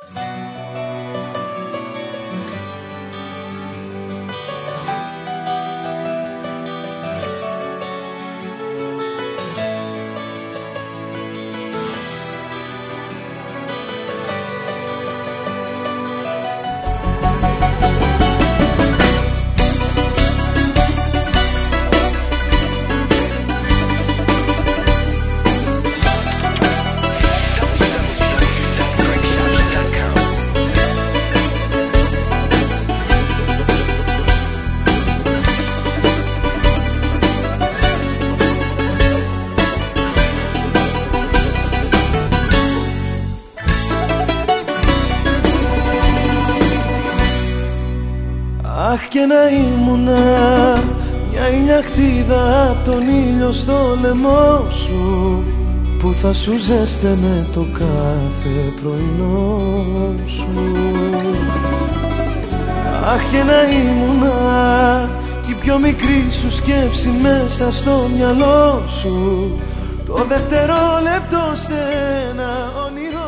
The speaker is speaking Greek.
Αχ, και να ήμουνα μια ηλιακτίδα απ' τον ήλιο στο λαιμό σου, που θα σου ζέστανε το κάθε πρωινό σου. Αχ, και να ήμουνα κι η πιο μικρή σου σκέψη μέσα στο μυαλό σου, το δευτερόλεπτο σε ένα όνειρο